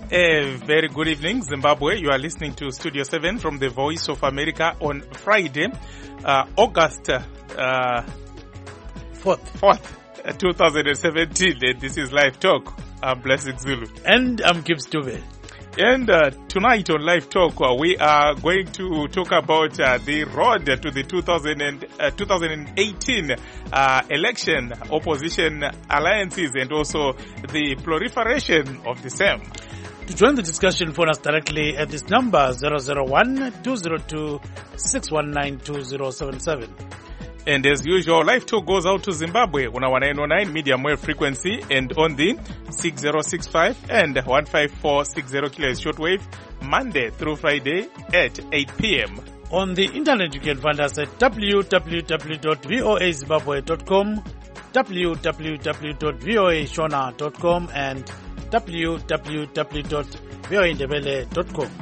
A very good evening, Zimbabwe. You are listening to Studio 7 from the Voice of America on Friday, August 4th, 2017. And this is Live Talk. I'm Blessing Zulu. And I'm Gibbs Dube. And tonight on Live Talk, we are going to talk about the road to the 2018 election, opposition alliances, and also the proliferation of the same. To join the discussion, phone us directly at this number 001-202-619-2077. And as usual, Live Talk goes out to Zimbabwe on our 909 medium wave frequency and on the 6065 and 15460 kHz shortwave, Monday through Friday at 8 p.m. On the internet, you can find us at www.voazimbabwe.com, www.voashona.com, and www.voaindebele.com.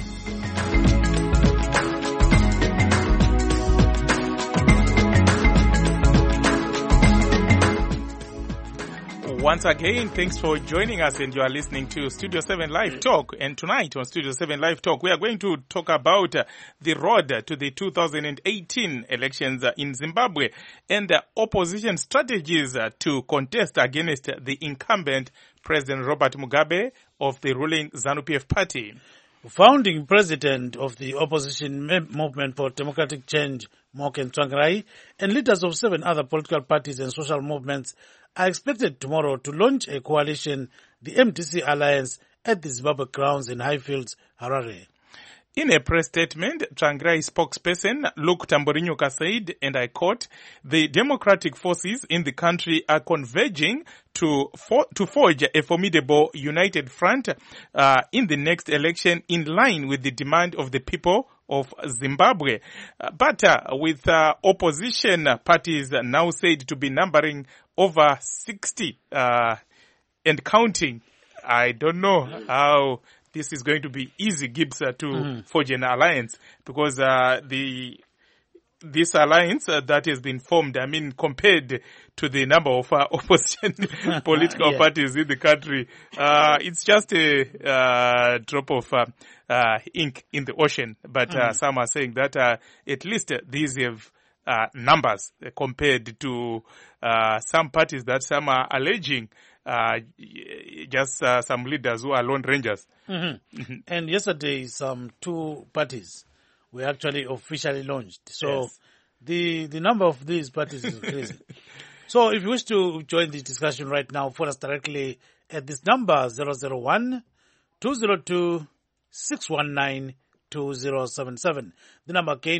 Once again, thanks for joining us, and you are listening to Studio 7 Live Talk. And tonight on Studio 7 Live Talk, we are going to talk about the road to the 2018 elections in Zimbabwe and opposition strategies to contest against the incumbent President Robert Mugabe of the ruling ZANU-PF party. Founding president of the opposition movement for democratic change, Morgan Tsvangirai, and leaders of 7 other political parties and social movements are expected tomorrow to launch a coalition, the MDC Alliance, at the Zimbabwe grounds in Highfields, Harare. In a press statement, Tsvangirai spokesperson Luke Tamborinyoka said, and I quote, "The democratic forces in the country are converging to forge a formidable united front in the next election in line with the demand of the people of Zimbabwe." But with opposition parties now said to be numbering over 60 and counting, I don't know how this is going to be easy, Gibbs, to forge an alliance, because this alliance that has been formed, I mean, compared to the number of opposition political parties in the country, it's just a drop of ink in the ocean. But some are saying that at least these have numbers compared to some parties that some are alleging just some leaders who are lone rangers. And yesterday, some 2 parties were actually officially launched. So yes, the number of these parties is crazy. So if you wish to join the discussion right now, phone us directly at this number 001-202-619-2077. The number again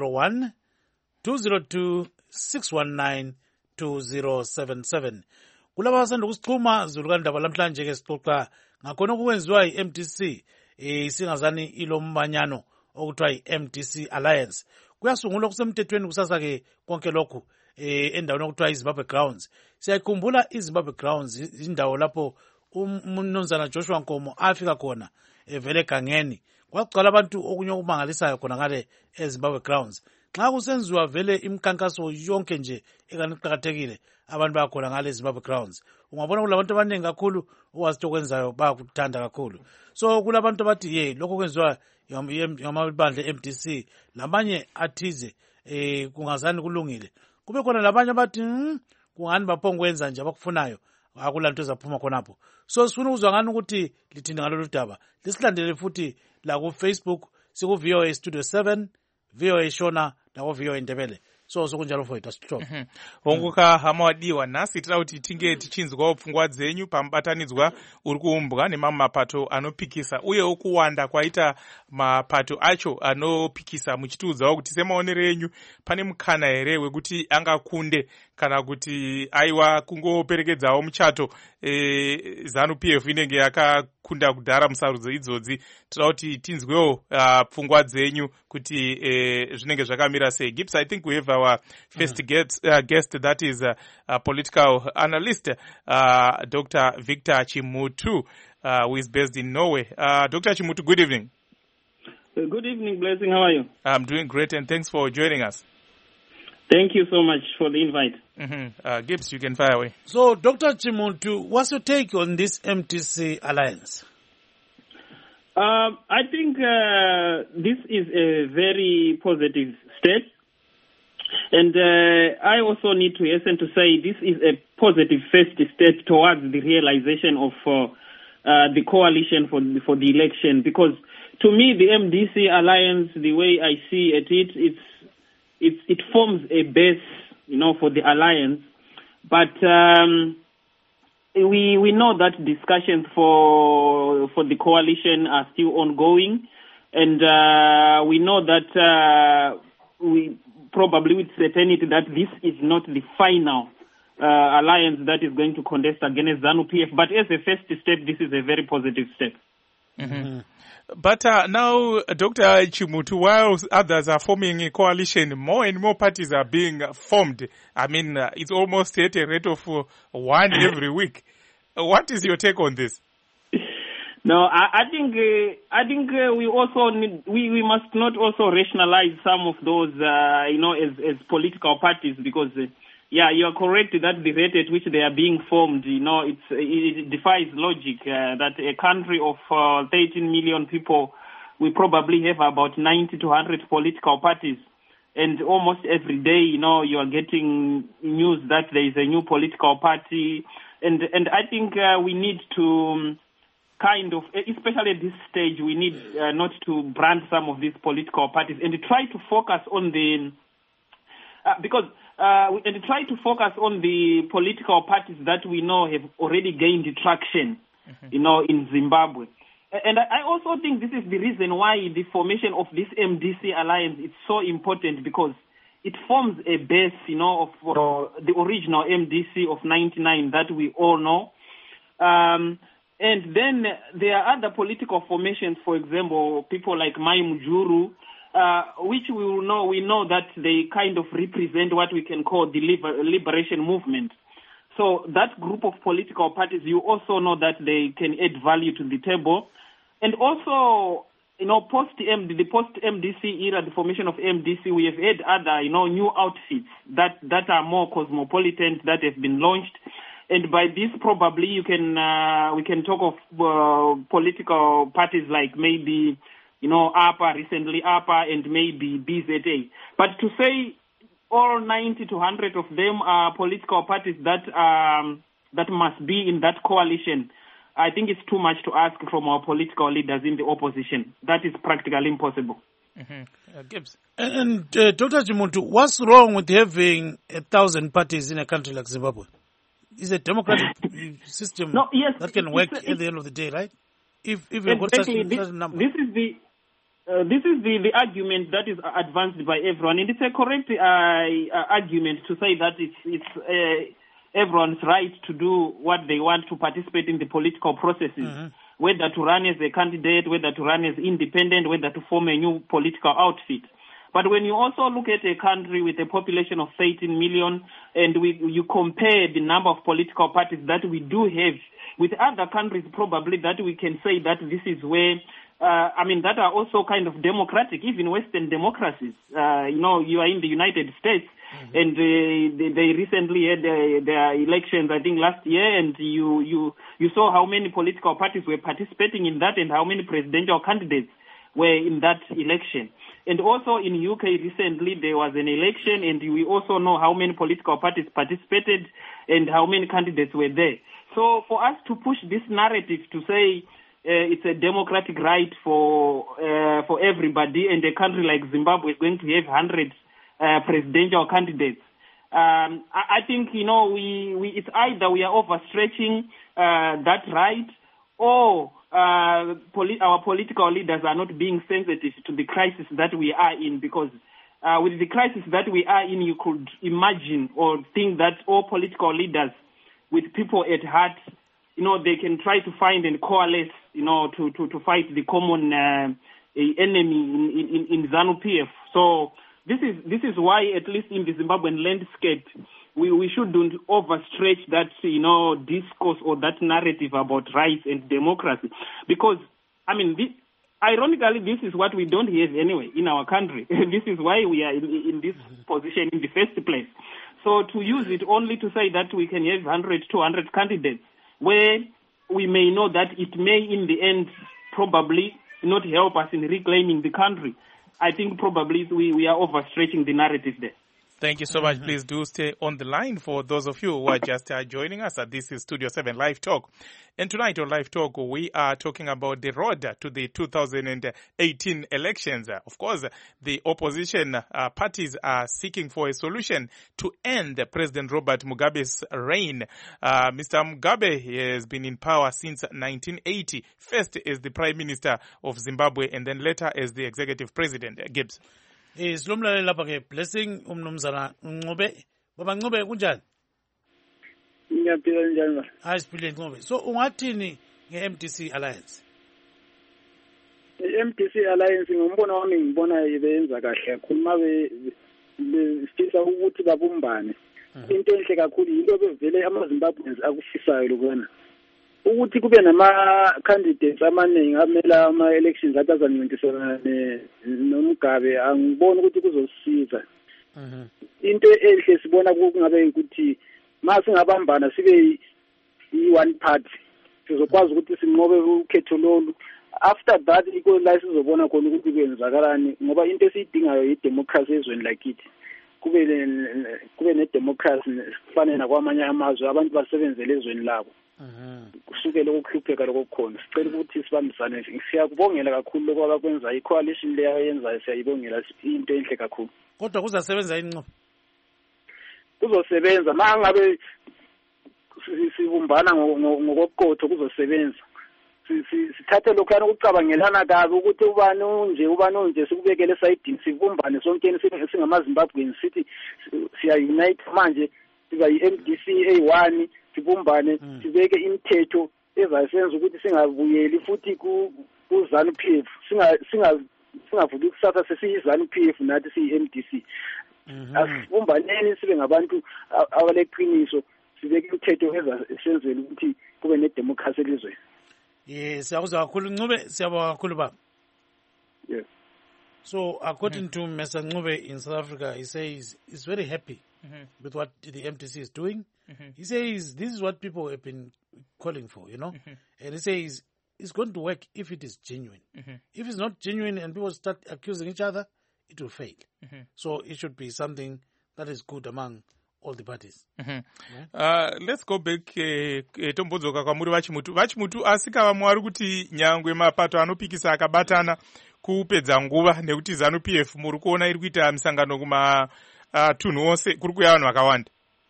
001-202-619-2077. Kulaba basanda ukusichuma zulukandaba lamhlanje ke sixoxa ngakhona okwenziwa yi-MDC singazani ilombanyano okuthiwa yi-MDC Alliance. Kuyasungulwa kusemthethweni kusasa ke konke lokhu endaweni okuthiwa iZimbabwe Grounds. Siyakhumbula iZimbabwe Grounds indawo lapho umnumzana Joshua Nkomo afika khona evele egangeni. Kwaqala abantu okunye okumangalisayo khona ngale eZimbabwe Grounds. Nxa kusenziwa vele imikhankaso yonke nje ekaniqhakathekile, abantu bayakhona ngale Zimbabwe Grounds. Ungabona kulabantu abaningi kakhulu owazi okwenzayo bayakuthanda kakhulu. So kulabantu abathi lokho kwenziwa ngamabandla eMDC, lamanye athize kungazani kulungile. Kube khona labanye abathi kungani baphonga kwenza nje abakufunayo, akulanto ezaphuma khonapho. So sifuna ukuzwa ngani ukuthi lithini ngalolu daba. Lisilandele futhi la ku Facebook siku VOA Studio 7, VOA Shona na VOA Indebele. So kunjalo foita stop. Honguka hamawadiwa nasi tira kuti tinge tichinzwa pfungwa dzenyu pambatanidzwa uri kuumbwa nemamapato anopikisa uye ukuwanda kwaita mapato acho anopikisa muchitiudzawo kuti semaonero enyu pane mukana here wekuti angakunde kana kuti aiwa kungoperekedzawo muchato ZANU-PF inenge yakakunda kudhara musarudzo idzodzi. Tira kuti tinzwewo pfungwa dzenyu kuti zvinenge zvakamira sei. Gibbs, I think we have our first guest that is a political analyst, Dr. Victor Chimutu, who is based in Norway. Dr. Chimutu, good evening. Good evening, Blessing. How are you? I'm doing great, and thanks for joining us. Thank you so much for the invite. Gibbs, you can fire away. So, Dr. Chimuntu, what's your take on this MDC alliance? I think this is a very positive step. And I also need to hasten to say this is a positive first step towards the realization of the coalition for the election. Because to me, the MDC alliance, the way I see it forms a base, for the alliance. But we know that discussions for the coalition are still ongoing, and we know that we probably with certainty that this is not the final alliance that is going to contest against ZANU-PF. But as a first step, this is a very positive step. Mm-hmm. But now, Dr. Chimutu, while others are forming a coalition, more and more parties are being formed. I mean, it's almost at a rate of one every week. What is your take on this? No, I think we also need, we must not also rationalize some of those, as political parties, because, you are correct that the rate at which they are being formed, it defies logic that a country of 13 million people, we probably have about 90 to 100 political parties. And almost every day, you are getting news that there is a new political party. And I think we need to kind of, especially at this stage, we need not to brand some of these political parties and try to focus on the, and try to focus on the political parties that we know have already gained traction, in Zimbabwe. And I also think this is the reason why the formation of this MDC alliance is so important, because it forms a base, of the original MDC of 99 that we all know. And then there are other political formations, for example, people like Mai Mujuru, which we know that they kind of represent what we can call the liberation movement. So that group of political parties, you also know that they can add value to the table. And also, the post-MDC era, the formation of MDC, we have had other, new outfits that are more cosmopolitan that have been launched. And by this, probably we can talk of political parties like maybe, APA, recently APA, and maybe BZA. But to say all 90 to 100 of them are political parties that must be in that coalition, I think it's too much to ask from our political leaders in the opposition. That is practically impossible. Mm-hmm. Gibbs. And Dr. Chimuntu, what's wrong with having 1,000 parties in a country like Zimbabwe? It's a democratic system that can work at the end of the day, right? If you've got such a number. This is the argument that is advanced by everyone, and it's a correct argument to say that it's everyone's right to do what they want to participate in the political processes, whether to run as a candidate, whether to run as independent, whether to form a new political outfit. But when you also look at a country with a population of 13 million and you compare the number of political parties that we do have with other countries, probably that we can say that this is where, that are also kind of democratic, even Western democracies. You are in the United States, and they recently had their elections, I think, last year, and you saw how many political parties were participating in that and how many presidential candidates were in that election. And also in UK recently there was an election, and we also know how many political parties participated and how many candidates were there. So for us to push this narrative to say it's a democratic right for everybody, and a country like Zimbabwe is going to have 100 presidential candidates, I think it's either we are overstretching that right, or our political leaders are not being sensitive to the crisis that we are in, because with the crisis that we are in, you could imagine or think that all political leaders with people at heart, they can try to find and coalesce, to fight the common enemy in ZANU-PF. So this is why, at least in the Zimbabwean landscape, we shouldn't overstretch that, discourse or that narrative about rights and democracy. Because, ironically, this is what we don't have anyway in our country. This is why we are in this position in the first place. So to use it only to say that we can have 100, 200 candidates, where we may know that it may in the end probably not help us in reclaiming the country, I think probably we are overstretching the narrative there. Thank you so much. Please do stay on the line for those of you who are just joining us. This is Studio 7 Live Talk. And tonight on Live Talk, we are talking about the road to the 2018 elections. Of course, the opposition parties are seeking for a solution to end President Robert Mugabe's reign. Mr. Mugabe has been in power since 1980, first as the Prime Minister of Zimbabwe and then later as the Executive President. Gibbs. Silomlaleli lapha ke Blessing umnumzana Ncube. Baba Ncube kunjani? Ngiyaphila njani? Hayi siphile Ncube. So ungathini nge-MDC Alliance? I-MDC Alliance ngombono wami ngibona ibenza kahle kakhulu mabe sifisa ukuthi babumbane. Into enhle kakhulu yinto bevele amaZimbabweans akufisayo lokwana. Ukuthi kube nama-candidates amaningi amela ama-elections athi azancintisana noMugabe angiboni ukuthi kuzosisiza. Into enhle sibona kungabe ukuthi ma singabambana sibe i-one party sizokwazi ukuthi sinqobe ukhetho lolu. After that iko la sizobona khona ukuthi kwenzakalani ngoba into esiyidingayo yi-democracy ezweni lakithi. Kube ne-democracy kufanele nakwamanye amazwe abantu basebenzele ezweni labo. Kusukela ukuhlupheka lokukhona sicela ukuthi sibambisane. Siyakubongela kakhulu lokho abakwenza i-coalition leyo yenzayo siyayibongela into enhle kakhulu. Kodwa kuzasebenza inqobo. Kuzosebenza mangabe sibumbana ngokoqotho kuzosebenza. Sithathe lokho yana ukucabangelana kabi ukuthi ubani unje sikubekele esayidini sibumbane sonke singamaZimbabweans sithi siya unite manje siba yi-MDC A1 sibumbane sibeke imithetho ezayisenza ukuthi singabuyeli futhi ku-ZANU-PF singavuki kusasa sesiyi-ZANU-PF nathi siyi-MDC. Asibumbaneni sibe ngabantu abaleqiniso sibeke imithetho ezasenzela ukuthi kube nedemocracy elizweni. Yes, siyakuzwa kakhulu Ncube, siyabonga kakhulu baba. Yes. So according to Mr. Ncube in South Africa, he says he's very happy with what the MDC is doing. He says this is what people have been calling for, you know. And he says it's going to work if it is genuine. If it's not genuine and people start accusing each other, it will fail. So it should be something that is good among all the parties. Let's go back tombodzoka kwamuri vachimutu asikava mwari kuti nyangwe mapato anopikisa akabatana kupedza nguva nekuti ZANU-PF muri kuona iri kuita misangano kumatunhu ose kuri kuya vanhu vakawanda.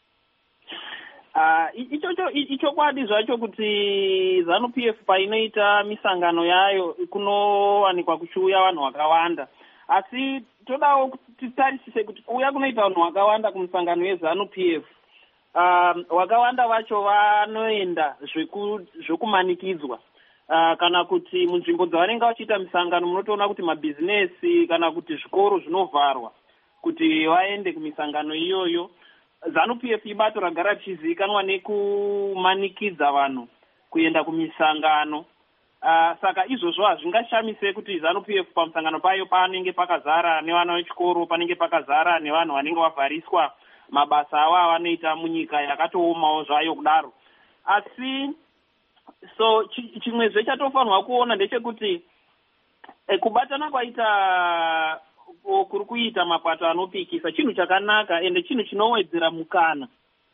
Ichokwadi zvacho kuti ZANU-PF painoita misangano yayo kunowanikwa kuchiuya vanhu vakawanda, asi todawo kuti titarisise kuti kuuya kunoita vanhu vakawanda kumusangano weZANU-PF, vakawanda vacho vanoenda zvekumanikidzwa. Kana kuti munzvimbo dzavanenge vachiita misangano munotoona kuti mabhizinesi kana kuti zvikoro zvinovharwa kuti vaende kumisangano iyoyo. ZANU-PF ibato ragara richizivikanwa nekumanikidza vanhu kuenda kumisangano. Saka izvozvo hazvingashamise kuti ZANU-PF pamusangano payo panenge pakazara nevana vechikoro, panenge pakazara nevanhu vanenge vavhariswa mabasa avo avanoita munyika yakatoomawo zvayo kudaro. Asi so chimwezve chatofanirwa kuona ndechekuti kubatana kwaita kuri kuita mapato anopikisa chinhu chakanaka ende chinhu chinowedzera mukana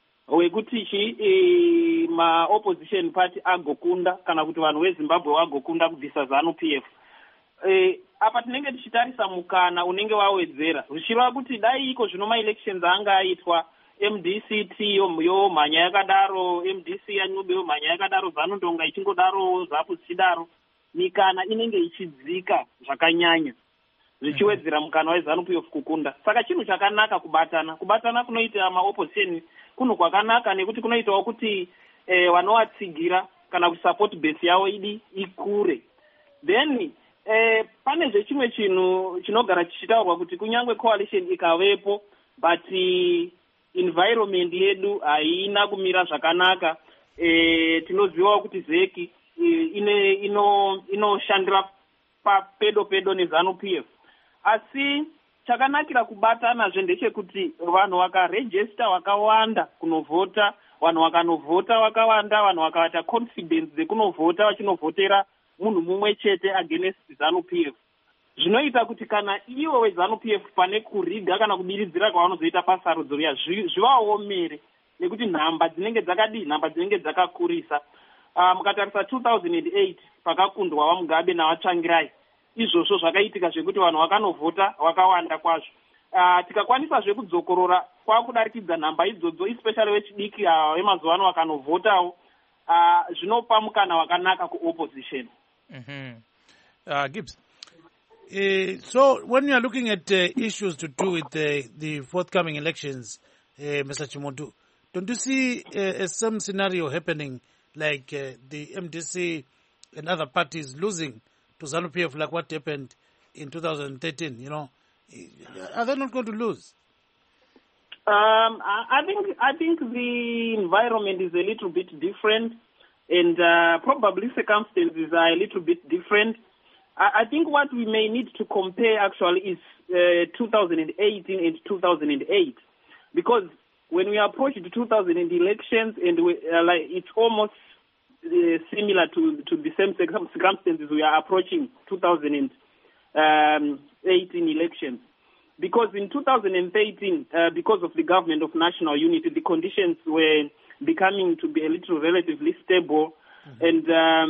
wekuti ma-opposition party agokunda kana kuti vanhu veZimbabwe vagokunda kubvisa ZANU-PF. Apa tinenge tichitarisa mukana unenge wawedzera zvichireva kuti dai iko zvino ma-elections anga aitwa MDC yomhanya yakadaro, MDC yaNcube yomhanya yakadaro, ZANU-Ndonga ichingodaro, ZAPU zichidaro, mikana inenge ichidzika zvakanyanya zvichiwedzera mukana weZANU-PF kukunda. Saka chinhu chakanaka kubatana kunoita ma-opposition kunhu kwakanaka nekuti kunoitawo kuti vanovatsigira kana kuti support base yavo ikure. Then pane zvechimwe chinhu chinogara chichitaurwa kuti kunyange coalition ikavepo but environment yedu haina kumira zvakanaka. Tinozivawo kuti ZEC inoshandira papedo neZANU-PF. Asi chakanakira kubatanazve ndechekuti vanhu vakarejista vakawanda kunovhota, vanhu vakanovhota vakawanda, vanhu vakaita confidence dzekunovhota vachinovhotera munhu mumwe chete against ZANU-PF. Zvinoita kuti kana ivo weZANU-PF pane kuriga kana kudiridzira kwavanozoita pasarudzo riya zvivaomere nekuti nhamba dzinenge dzakadii, nhamba dzinenge dzakakurisa. Mukatarisa 2008 pakakundwa waMugabe navatsvangirai, izvozvo zvakaitika zvekuti vanhu vakanovhota wakawanda kwazvo. Tikakwanisa zvekudzokorora kwakudarikidza nhamba idzodzo, especially vechidiki vemazuva ano vakanovhotawo, zvinopa mukana wakanaka kuopposition. Gibbs. So when you are looking at issues to do with the forthcoming elections, Mr. Chimotu, don't you see some scenario happening like the MDC and other parties losing to ZANU-PF like what happened in 2013? You know, are they not going to lose? I think the environment is a little bit different, and probably circumstances are a little bit different. I think what we may need to compare actually is 2018 and 2008, because when we approach the 2000 elections, and it's almost similar to the same circumstances we are approaching 2018 elections. Because in 2013, because of the government of national unity, the conditions were becoming to be a little relatively stable, and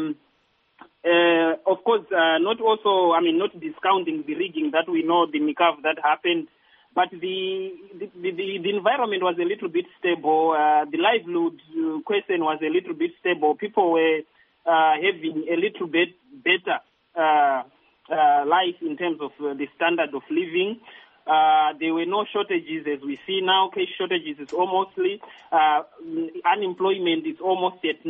of course, not discounting the rigging that we know, the MICAV that happened, but the environment was a little bit stable. The livelihood question was a little bit stable. People were having a little bit better life in terms of the standard of living. There were no shortages as we see now. Cash shortages is almostly, unemployment is almost at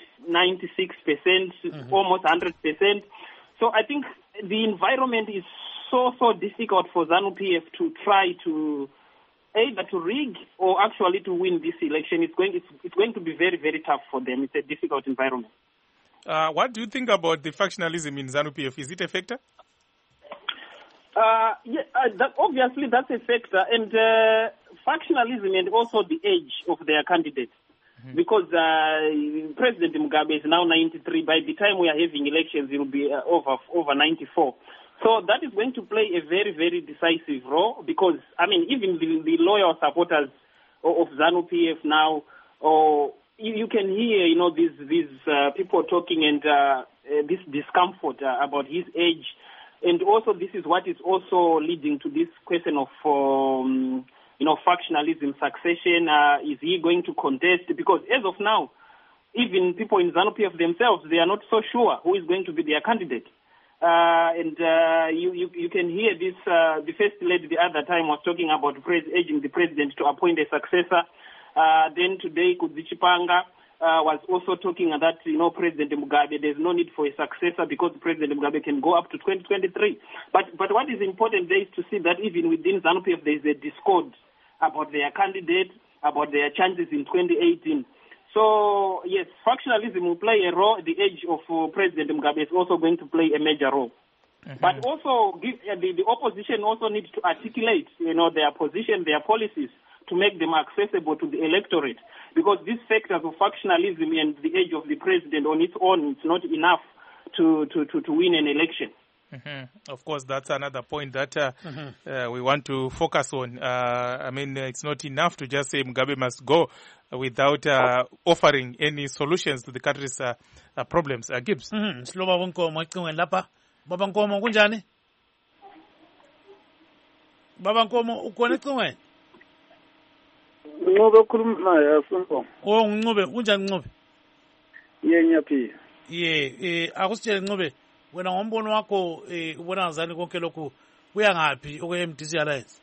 96%, almost 100%. So I think the environment is so difficult for ZANU-PF to try to either to rig or actually to win this election. It's going to be very, very tough for them. It's a difficult environment. What do you think about the factionalism in ZANU-PF? Is it a factor? Obviously that's a factor, and factionalism and also the age of their candidate, because President Mugabe is now 93. By the time we are having elections, he will be over 94. So that is going to play a very, very decisive role, because even the loyal supporters of ZANU-PF now, you can hear these people talking, and this discomfort about his age. And also, this is what is also leading to this question of, factionalism, succession. Is he going to contest? Because as of now, even people in ZANU-PF themselves, they are not so sure who is going to be their candidate. You can hear this. The first lady the other time was talking about urging the president to appoint a successor. Then today, Kudzichi Panga was also talking that, President Mugabe, there's no need for a successor because President Mugabe can go up to 2023. But what is important there is to see that even within ZANU-PF there is a discord about their candidate, about their chances in 2018. So, yes, factionalism will play a role. The age of President Mugabe is also going to play a major role. But also, the opposition also needs to articulate, their position, their policies, to make them accessible to the electorate. Because these factors of factionalism and the age of the president on its own, it's not enough to win an election. Of course, that's another point that we want to focus on. It's not enough to just say Mugabe must go without offering any solutions to the country's problems. Gibbs. Baba Nkomo kunjani? Baba Nkomo ukhona ecingweni? Ngoba khuluma yafunko. Ncube, unjani Ncube? Ngiyaphila. Akusitshele Ncube, wena ngombono wakho ubona ngazani konke lokhu kuya ngaphi okwe-MDC Alliance?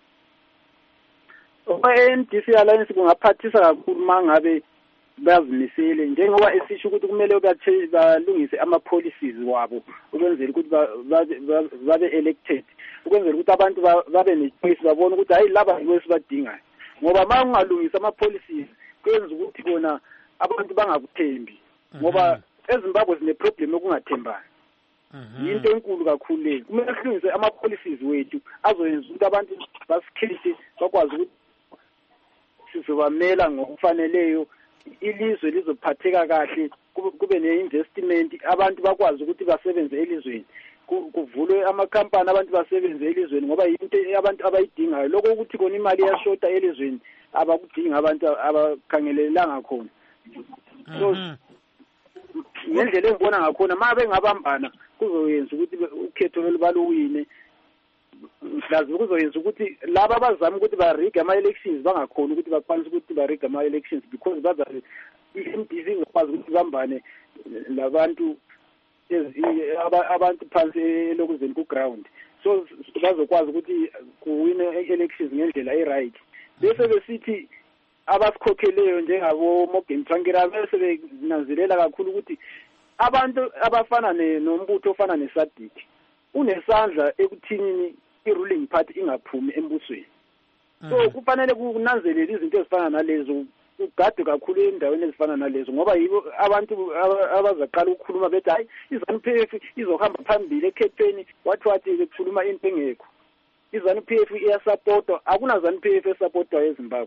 Okwe-MDC Alliance kungaphathisa kakhulu mangabe bazimisele njengoba esisho ukuthi kumele balungise ama-policies wabo ukwenzela ukuthi babe elected, ukwenzela ukuthi abantu babe ne-choice, babone ukuthi hayi laba yibo esibadingayo. Ngoba ma ungalungisa ama-policies kwenza ukuthi bona abantu bangakuthembi, ngoba eZimbabwe sine-problem yokungathembani. Yinto enkulu kakhulu leyo. Kumele silungise ama-policies wethu azoyenza ukuthi abantu basikhethe, bakwazi ukuthi sizobamela ngokufaneleyo, ilizwe lizophatheka kahle kube ne-investment abantu bakwazi ukuthi basebenze elizweni kuvulwe amakhampani abantu basebenze elizweni ngoba yinto abantu abayidingayo lokho ukuthi kona imali iyashota elizweni abakudinga abantu abakhangelelanga khona so ngendlela engibona ngakhona uma bengabambana kuzoyenza ukuthi ukhetho olubaluwine mhlazi kuzoyenza ukuthi laba abazama ukuthi bariga ama-elections bangakhona ukuthi bakwanise ukuthi bariga ama-elections because i-MDC ngakwazi ukuthi bambane labantu abantu phansi elokuzeni ku-ground so bazokwazi ukuthi kuwine elections ngendlela e-right bese besithi abasikhokheleyo njengabo Morgan Tsvangirai bese benanzelela kakhulu ukuthi abantu abafana nombutho ofana neSADC unesandla ekuthini i-ruling party ingaphumi embusweni so kufanele kunanzelele izinto ezifana nalezo ugadwe kakhulu endaweni ezifana nalezo ngoba yibo abantu abazaqala ukukhuluma bethi hayi iZANU-PF izohamba phambili ekhetheni wathi bekhuluma into engekho iZANU-PF iyasupportwa akuna ZANU-PF esupportwa eZimbabwe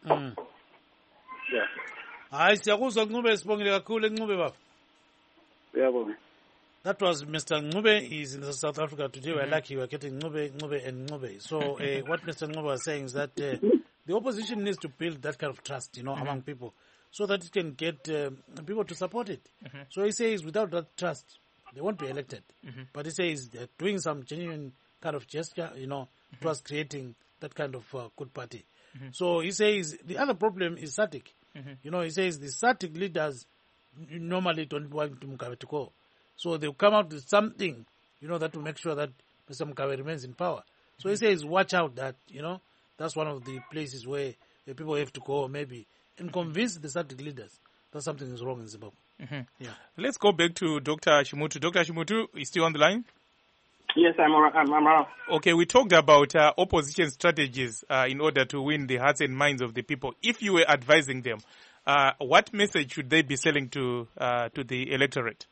yeah hayi siyakuzwa Ncube sibongile kakhulu Ncube baba yabona. That was Mr. Ncube. He's in South Africa today. We're lucky we're getting Ncube, and Ncube. So what Mr. Ncube was saying is that the opposition needs to build that kind of trust, among people, so that it can get people to support it. So he says without that trust, they won't be elected. But he says they're doing some genuine kind of gesture, towards creating that kind of good party. So he says the other problem is SADC. He says the SADC leaders normally don't want Mugabe to go. So they'll come out with something, that will make sure that Mr. Mugabe remains in power. So he says, watch out that, that's one of the places where the people have to go maybe and convince the SADC leaders that something is wrong in Zimbabwe. Yeah. Let's go back to Dr. Shimutu. Dr. Shimutu, is still on the line? Yes, I'm around. Okay, we talked about opposition strategies in order to win the hearts and minds of the people. If you were advising them, what message should they be selling to the electorate?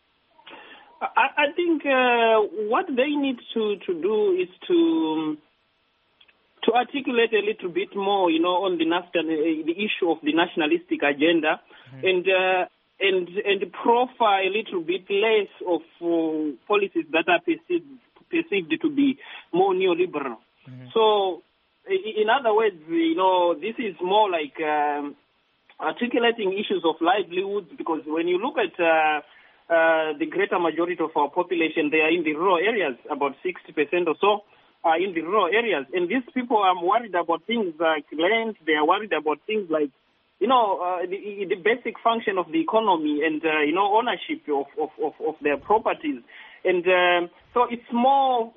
I think what they need to do is to articulate a little bit more, on the issue of the nationalistic agenda, and profile a little bit less of policies that are perceived to be more neoliberal. So, in other words, this is more like articulating issues of livelihoods, because when you look at the greater majority of our population, they are in the rural areas, about 60% or so are in the rural areas. And these people are worried about things like land, they are worried about things like, the basic function of the economy and, ownership of their properties. And so it's more,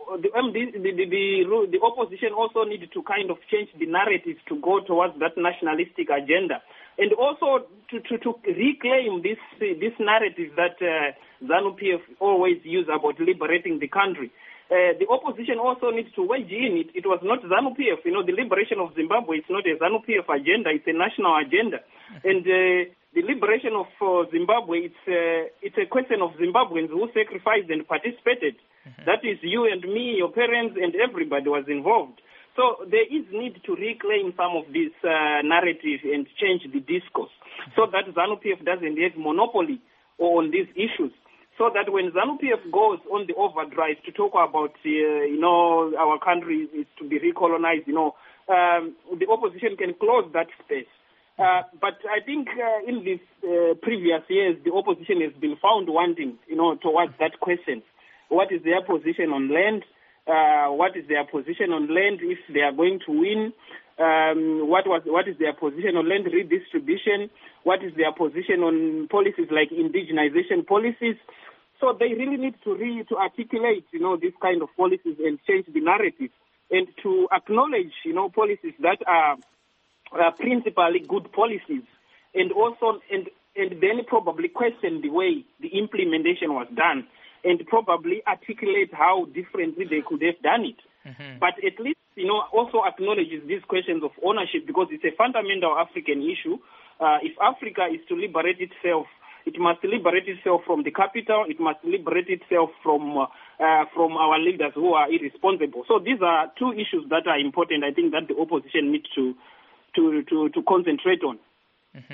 the opposition also needs to kind of change the narrative to go towards that nationalistic agenda. And also to reclaim this narrative that ZANU-PF always use about liberating the country. The opposition also needs to wedge in it. It was not ZANU-PF. The liberation of Zimbabwe is not a ZANU-PF agenda. It's a national agenda. And the liberation of Zimbabwe, it's a question of Zimbabweans who sacrificed and participated. That is you and me, your parents, and everybody was involved. So there is need to reclaim some of this narrative and change the discourse so that ZANU-PF doesn't have monopoly on these issues. So that when ZANU-PF goes on the overdrive to talk about, our country is to be recolonized, the opposition can close that space. But I think in these previous years, the opposition has been found wanting, towards that question. What is their position on land? What is their position on land if they are going to win? What is their position on land redistribution? What is their position on policies like indigenization policies? So they really need to articulate, these kind of policies and change the narrative and to acknowledge, policies that are principally good policies, and also and then probably question the way the implementation was done, and probably articulate how differently they could have done it. But at least, also acknowledges these questions of ownership, because it's a fundamental African issue. If Africa is to liberate itself, it must liberate itself from the capital. It must liberate itself from our leaders who are irresponsible. So these are two issues that are important. I think that the opposition needs to concentrate on.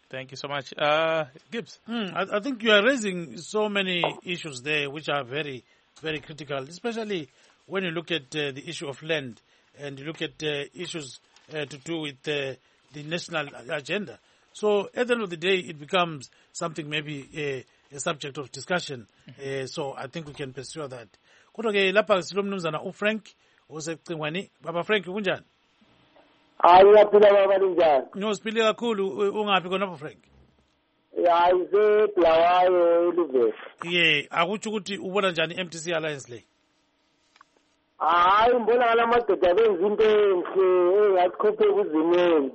Thank you so much. Gibbs? I think you are raising so many issues there which are very, very critical, especially when you look at the issue of land and you look at issues to do with the national agenda. So at the end of the day, it becomes something maybe a subject of discussion. So I think we can pursue that. Kodwa-ke lapha silomnumzana uFrank osecingweni. Baba Frank, kunjani? Ngiyaphila baba linjani? Ngiyosiphile kakhulu. Ungaphi khona Frank? Hayi Bulawayo eLuvesi. Akutsho ukuthi ubona njani MTC Alliance le? Hayi ngibona ngala madoda benza into enhle engakhuphe kuzimeni.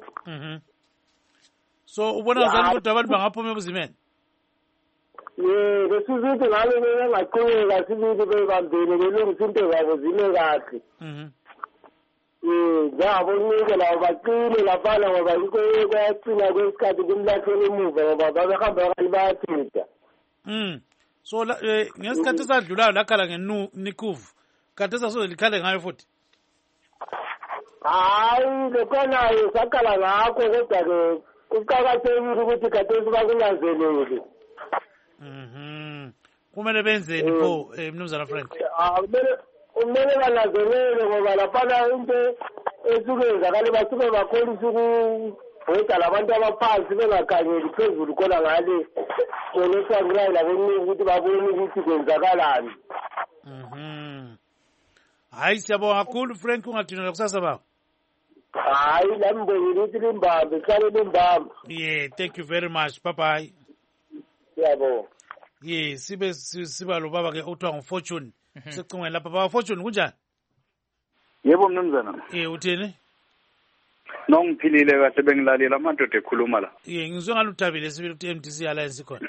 So ubona njani ukuthi abantu bangaphuma ebuzimeni? Besizithi ngabe bengaqhubeka sibili bebambene belungisa into zabo zime kahle. Njengabonike labo baqine laphana ngoba yikho kuyacina kwesikhathi kumlahlelo emuva ngoba babehamba kanti bayathinta. So ngesikhathi esadlulayo lakhala ngenikuvu kanti esasoze likhale ngayo futhi? Hayi lokhonayo sakhala ngakho kodwa-ke kuqakathekile ukuthi khathesi bakunanzelele. Kumele benzeni pho mnumzana Frank? Kumele bananzelele ngoba laphana into esuke yenzakale basuke bakholisa ukubhoda labantu abaphansi bengakhangeli phezulu khona ngale onesangirayi labonike ukuthi babone ukuthi kwenzakalani. Hayi siyabonga kakhulu Frank, ungadinela kusasa baba. Hayi lami ngibongile ukuthi limbambe hlale limbambe. Thank you very much. Bye bye. Siyabonga. Siba lo baba ke uthiwa nguFortune. Secingweni lapha baba Fortune kunjani? Yebo mnumzana. Uthini? Nongiphilile kahle bengilalela amadoda ekhuluma la. Ngizwe ngaluthabile sibili ukuthi MTC Alliance khona.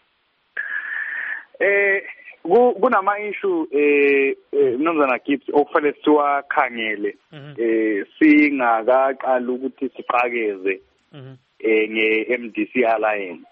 Kunama issue mnumzana Gibbs okufanele siwakhangele singakaqala ukuthi siqakeze nge-MTC Alliance.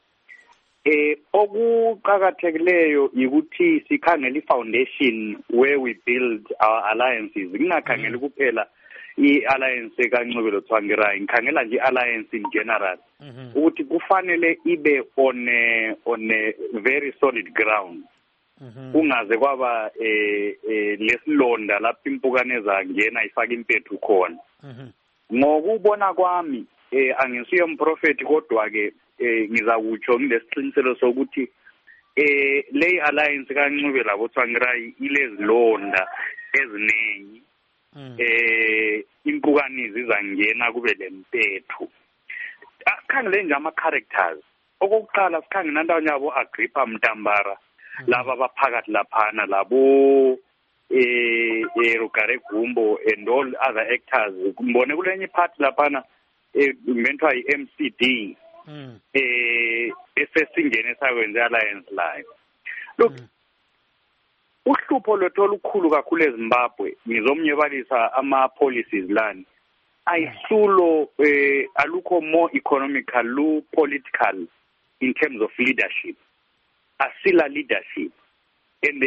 Okuqakathekileyo ukuthi sikhangele i-foundation where we build our alliances. Ngingakhangeli kuphela i-alliance kaNcubelo Tsvangirai, ngikhangela nje i-alliance in general ukuthi kufanele ibe on a very solid ground. Kungaze kwaba lesilonda lapho impukane zangena ifaka impethu khona. Ngokubona kwami angisuye umprofeti kodwa-ke ngizakutsho ngilesiqiniselo sokuthi le alliance kaNcubelo Tsvangirai ilezilonda eziningi. Impukanizi izangena kube lempethu. Akhangele nje ama-characters. Okokuqala sikhangele nandawonye yabo Agrippa Mtambara laba abaphakathi laphana labo Rugare Gumbo and all other actors. Ngibone kulenye part laphana mentwa i-MCD esesingene sakwenza alliance live. Look, uhlupho lwethu olukhulu kakhulu eZimbabwe ngizomnyebalisa ama-policies lani ayisulo alukho more economical lu political in terms of leadership. Asila leadership and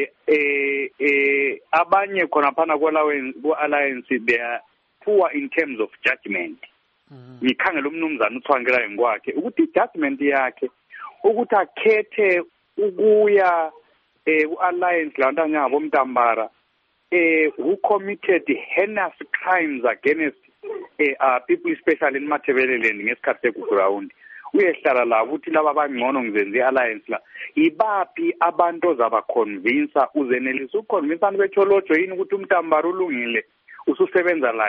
abanye khona phana ku-alliance they are poor in terms of judgment. Ngikhangela umnumzana uTsvangirai ngwakhe ukuthi judgment yakhe ukuthi akhethe ukuya ku-alliance lantanya yabo Mtambara who committed heinous crimes against people especially in Matabeleland ngesikhathi sekuground. Uyehlala la ukuthi laba abangcono ngizenze i-alliance la ibaphi abantu ozabaconvince uzenelisa ukuconvince abantu betholojo yini ukuthi uMtambara ulungile ususebenza la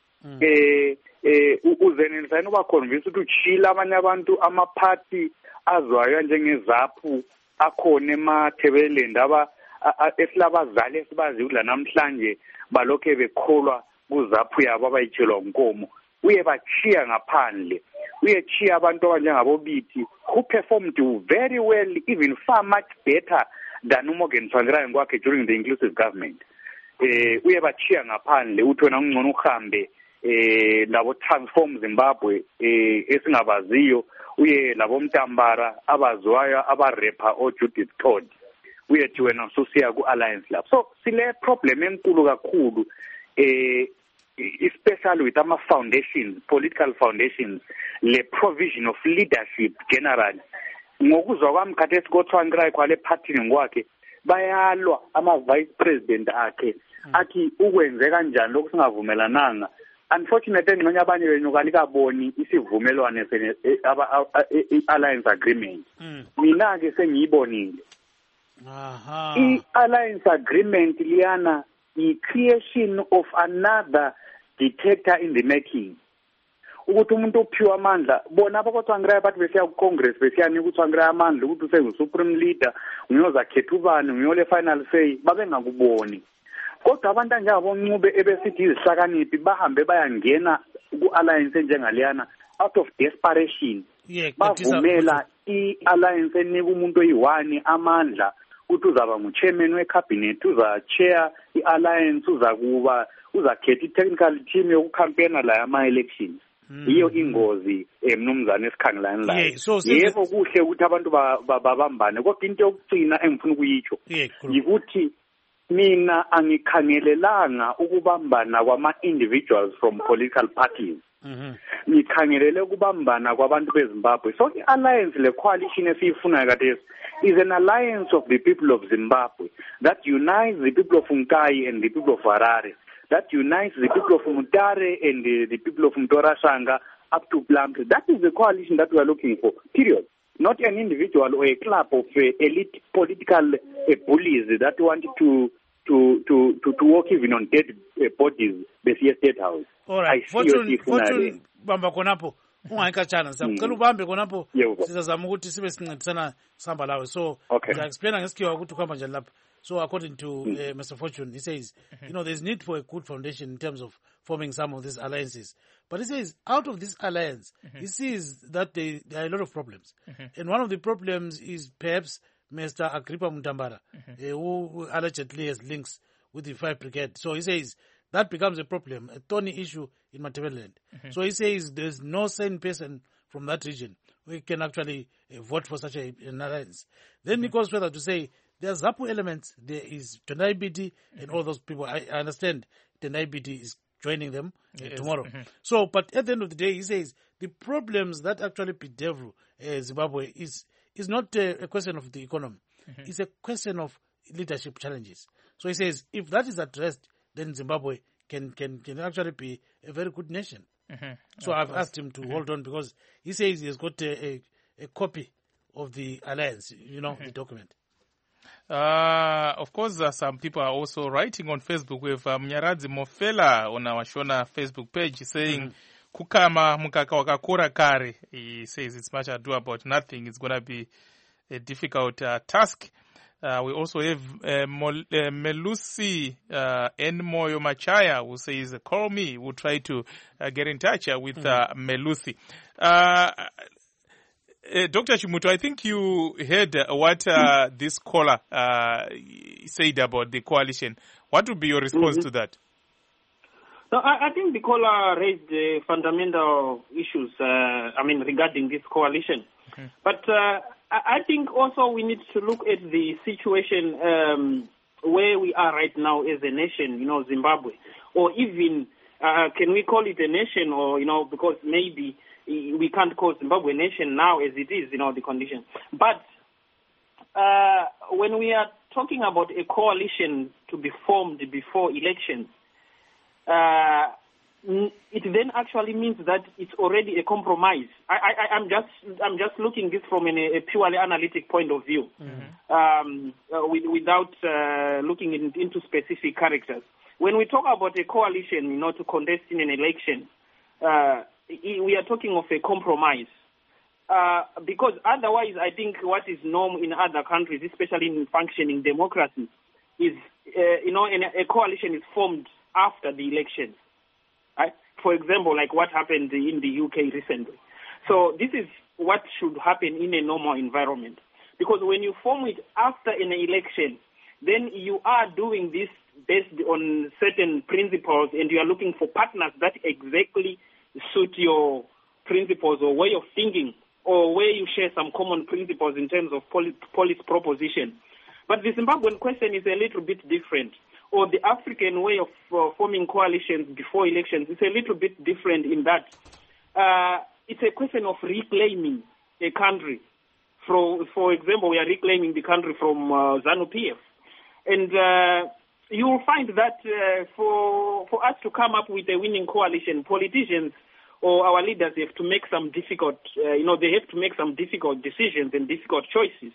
uzenelisa yini ubaconvince ukuthi uchila abanye abantu amaphathi azwayo njengezaphu akhona eMatabeleland esilabazali esibazi kudla namhlanje balokhe bekholwa kuzaphu yabo abayitshelwa unkomo. Uye bachiya ngaphandle, uye chiya abantu abanjengabo Bithi who performed very well, even far much better than uMorgan Tsvangirai ngwakhe during the inclusive government. Uye bachiya ngaphandle uthi wena ungcono uhambe labo transform Zimbabwe esingabaziyo uye labo Mtambara abazwayo abarepa oJudith Todd uyethi wena ususiya ku-alliance lab. So sile problem enkulu kakhulu especially with ama-foundations, political foundations, le provision of leadership generally. Ngokuzwa kwami khathesi koThwangirai kwale phathini ngokwakhe bayalwa ama-vice president akhe athi ukwenze kanjani lokhu singavumelananga. Unfortunately ngxenye abanye benu kalikaboni isivumelwano i-alliance agreement. Mina ke sengiyibonile. I-alliance agreement liyana i-creation of another dictator in the making. Ukuthi umuntu uphiwa amandla bona abakoThwangirai bathi besiya ku-Congress besiyanika uThwangirai amandla ukuthi usengu-supreme leader uyozakhetha ubani uyole final say babengakuboni. Kodwa abantu anjengaboNcube ebesithi izihlakaniphi bahambe bayangena ku-alliance enjengaleyana out of desperation. Bavumela i-alliance enika umuntu oyi-1 amandla ukuthi uzaba ngu-chairman we-cabinet, uza-chair i-alliance, uzakhetha i-technical team yokukhampena la ama-elections. Iyo ingozi mnumzane esikhangelane layo. Yebo kuhle ukuthi abantu babambane, kodwa into yokugcina engifuna ukuyitsho yikuthi mina angikhangelelanga ukubambana kwama-individuals from political parties. Ngikhangelele ukubambana kwabantu beZimbabwe. So i-alliance le coalition esiyifunayo khathesi is an alliance of the people of Zimbabwe that unites the people of Nkai and the people of Harare, that unites the people of Mutare and the people of Mtorashanga up to Blantyre. That is the coalition that we are looking for, period. Not an individual or a club of elite political bullies that want to work even on dead bodies, the State House. All right, Fortune bamba konapo ungayikatshana sicela ubambe konapo sizazama ukuthi sibe sincedisana sihamba lawe. So ngiza-explaina ngesikhiwa ukuthi kuhamba njani lapha. So according to Mr. Fortune, he says, there's need for a good foundation in terms of forming some of these alliances. But he says, out of this alliance, he sees that there are a lot of problems. And one of the problems is perhaps Mr. Agrippa Mutambara, who allegedly has links with the 5 Brigade. So he says that becomes a problem, a thorny issue in Matabeleland. So he says there's no sane person from that region who can actually vote for such an alliance. Then he goes further to say, there are ZAPU elements, there is Tendai Biti and all those people. I understand Tendai Biti is joining them tomorrow. So, but at the end of the day, he says the problems that actually bedevil Zimbabwe is not a question of the economy. It's a question of leadership challenges. So he says if that is addressed, then Zimbabwe can actually be a very good nation. So I've asked him to hold on because he says he has got a copy of the alliance, the document. Of course, some people are also writing on Facebook with Mnyaradzi Mofela on our Shona Facebook page saying, Kukama mukaka wakakura kare. He says it's much ado about nothing. It's going to be a difficult task. We also have Melusi Enmoyo Machaya who says, call me. We'll try to get in touch with Melusi. Dr. Chimuto, I think you heard what this caller said about the coalition. What would be your response to that? No, I think the caller raised fundamental issues, regarding this coalition. But I think also we need to look at the situation where we are right now as a nation, Zimbabwe. Or even, can we call it a nation or, because maybe we can't call Zimbabwe a nation now as it is, the condition. But when we are talking about a coalition to be formed before elections, it then actually means that it's already a compromise. I'm just looking this from a purely analytic point of view, without looking into specific characters. When we talk about a coalition, to contest in an election, we are talking of a compromise. Because otherwise, I think what is norm in other countries, especially in functioning democracies, is, a coalition is formed after the elections. Right? For example, like what happened in the UK recently. So this is what should happen in a normal environment. Because when you form it after an election, then you are doing this based on certain principles and you are looking for partners that exactly suit your principles or way of thinking or where you share some common principles in terms of policy proposition. But the Zimbabwean question is a little bit different. or the African way of forming coalitions before elections is a little bit different in that it's a question of reclaiming a country. For example, we are reclaiming the country from ZANU-PF. And you will find that for us to come up with a winning coalition, politicians or our leaders have to make some difficult, they have to make some difficult decisions and difficult choices.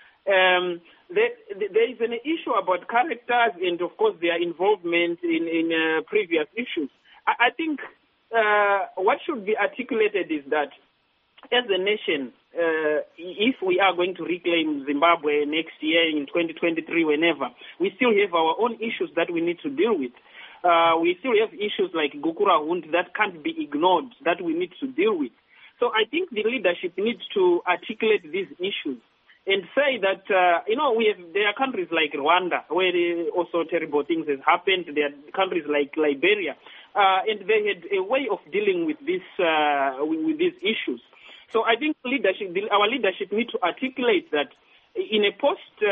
There is an issue about characters and, of course, their involvement in previous issues. I think what should be articulated is that as a nation, if we are going to reclaim Zimbabwe next year in 2023, whenever, we still have our own issues that we need to deal with. We still have issues like Gukura Hund that can't be ignored, that we need to deal with. So I think the leadership needs to articulate these issues and say that, there are countries like Rwanda where also terrible things have happened. There are countries like Liberia, and they had a way of dealing with this with these issues. So I think our leadership need to articulate that in a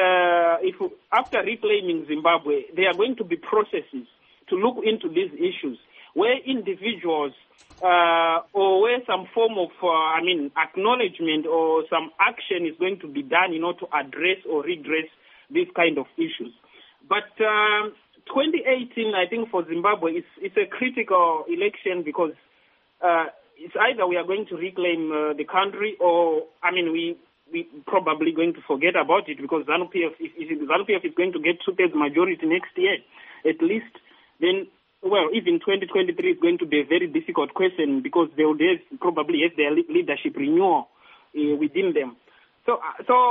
after reclaiming Zimbabwe, there are going to be processes to look into these issues where individuals or where some form of, acknowledgement or some action is going to be done, to address or redress these kind of issues. But 2018, I think for Zimbabwe, it's a critical election because it's either we are going to reclaim the country or, we probably going to forget about it because ZANU-PF, if ZANU-PF is going to get 2/3 majority next year, at least, then, even 2023 is going to be a very difficult question because they will probably have their leadership renewal within them. So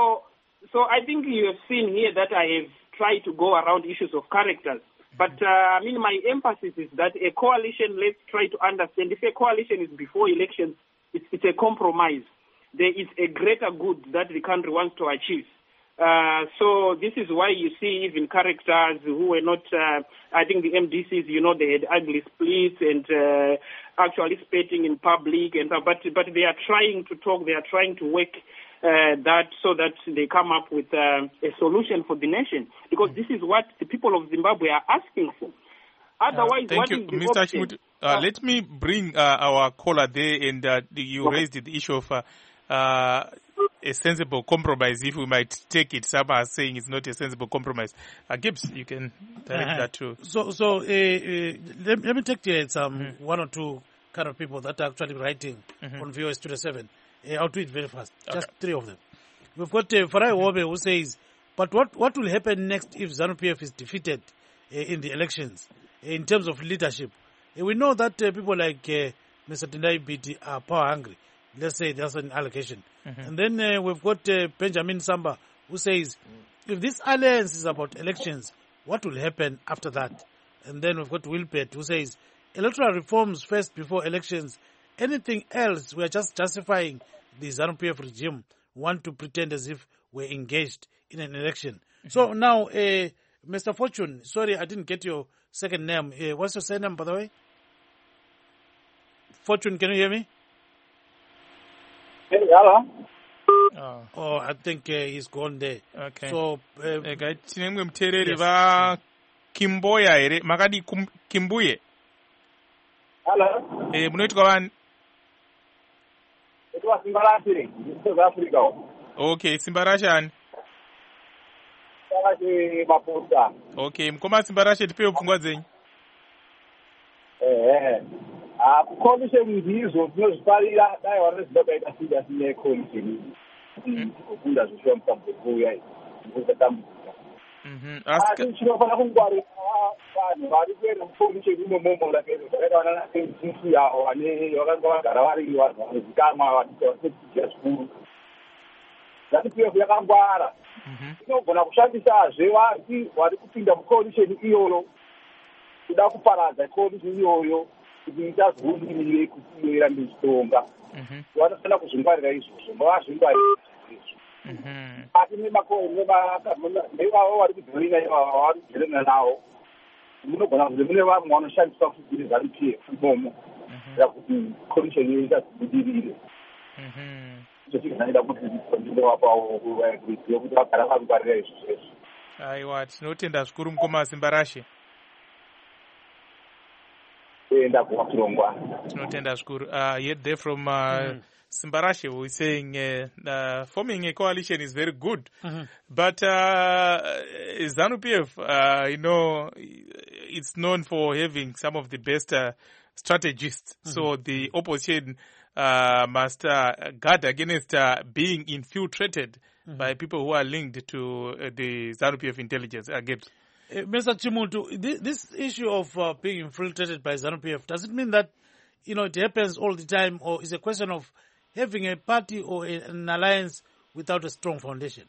I think you have seen here that I have tried to go around issues of characters. But, my emphasis is that a coalition, let's try to understand, if a coalition is before elections, it's a compromise. There is a greater good that the country wants to achieve. So this is why you see even characters who were not, I think the MDCs, they had ugly splits and actually spitting in public, but they are trying to talk, they are trying to work that so that they come up with a solution for the nation, because this is what the people of Zimbabwe are asking for. Otherwise, thank you, Mr. Chimuti. Let me bring our caller there, and you raised the issue of a sensible compromise, if we might take it. Some are saying it's not a sensible compromise. Gibbs, you can direct that too. So let me take some one or two kind of people that are actually writing on VOS 27. I'll do it very fast. Just three of them. We've got Farai Wobe who says, but what will happen next if ZANU-PF is defeated in the elections in terms of leadership? We know that people like Mr. Tendai Biti are power hungry. Let's say there's an allocation. And then we've got Benjamin Samba who says, if this alliance is about elections, what will happen after that? And then we've got Wilpet who says, electoral reforms first before elections. Anything else, we are just justifying the ZANU-PF regime, want to pretend as if we're engaged in an election. So now, Mr. Fortune, sorry, I didn't get your second name. What's your second name, by the way? Fortune, can you hear me? Hey, hello. Oh, I think he's gone there. Okay. So, tinemwe mterere va Kimboya ere makadi Kimbuye. Hello. Munoitwa vani? Itwa Simbarashiri, South Africa. Okay, Simbarashani. Simbarashiri Mapusa. Okay, mkoma Simbarashiri tipe upfungwa dzenyu. Coalition ndizo tinozviparira dai vanozvidaka ita sida sine coalition kufunda zvishuwa mutambo kuuya kuzatambudzika asi chinofanira kungwarira vanhu vari kuenda mucoalition imomomo zvakaita vana NCC yavo vakanga vagara vari vanhu vanozikamwa vanoseticha zvikuru ZANU-PF yakangwara inogona kushandisazve vari kupinda mucoalition iyoyo kuda kuparadza coalition iyoyo kuti itazvumire kuti iyo irambe ichitonga vanofanira kuzvingwarira izvozvo ngavazvingwarire asi nevavo vari kujoina ivavo vari kujoina navo munogona kuti mune vamwe vanoshandiswa kugiri ZANU-PF imomo ira kuti coalition iyo itazibudirire icho chinoita kuti ndinovapawo yokuti vagara vangwarira izvo zvesvo. aiwa tinotenda zvikuru mukoma Simbarashe. Tinotenda zvikuru. Yet there from Simbarashe who is saying forming a coalition is very good, but ZANU-PF, it's known for having some of the best strategists. So the opposition must guard against being infiltrated by people who are linked to the ZANU-PF intelligence. Mr. Chimuntu, this issue of being infiltrated by ZANU-PF, does it mean that it happens all the time, or is a question of having a party or an alliance without a strong foundation?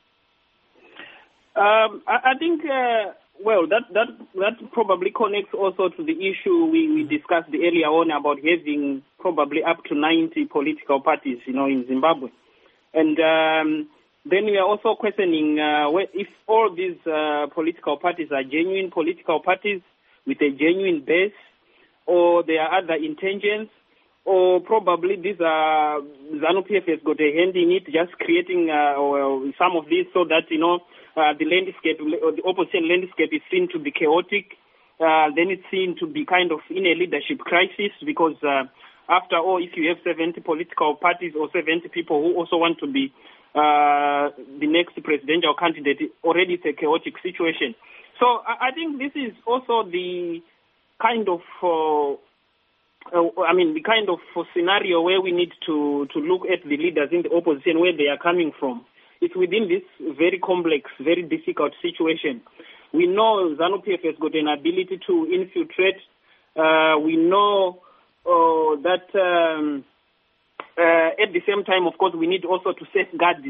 I think, that probably connects also to the issue we discussed earlier on about having probably up to 90 political parties, in Zimbabwe. And then we are also questioning if all these political parties are genuine political parties with a genuine base, or there are other intentions, or probably these are ZANU-PF has got a hand in it, just creating some of these so that, the landscape, or the opposition landscape is seen to be chaotic. Then it's seen to be kind of in a leadership crisis because, after all, if you have 70 political parties or 70 people who also want to be the next presidential candidate, already it's a chaotic situation. So I think this is also the kind of the kind of scenario where we need to look at the leaders in the opposition, where they are coming from. It's within this very complex, very difficult situation. We know ZANU-PF has got an ability to infiltrate. We know that at the same time, of course, we need also to safeguard,